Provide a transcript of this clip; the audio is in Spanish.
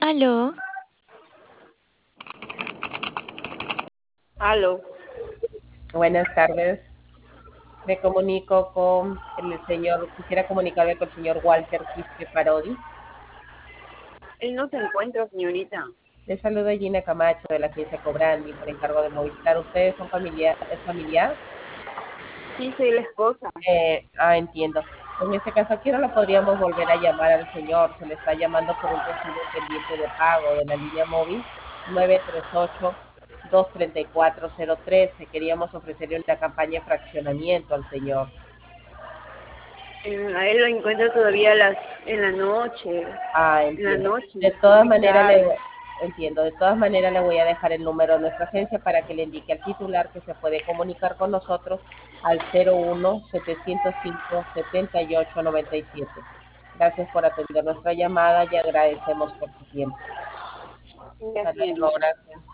Aló, Aló, Buenas tardes. Me comunico con el señor, quisiera comunicarme con el señor Walter Quispe Parodi. él no se encuentra, señorita. Le saluda Gina Camacho de la agencia Cobrandi por encargo de Movistar. ¿Ustedes son familiar? ¿Es familiar? Sí, soy la esposa. Entiendo. En ese caso, ¿a qué hora lo podríamos volver a llamar al señor? Se le está llamando por un recibo pendiente de pago de la línea móvil 938-234-013. Queríamos ofrecerle una campaña de fraccionamiento al señor. A él lo encuentro todavía en la noche. En la Entiendo. noche, De todas muy maneras, tarde. entiendo. De todas maneras, le voy a dejar el número de nuestra agencia para que le indique al titular que se puede comunicar con nosotros al 01-705-7897. Gracias por atender nuestra llamada y agradecemos por su tiempo. Ya, Hasta luego, señorita. gracias.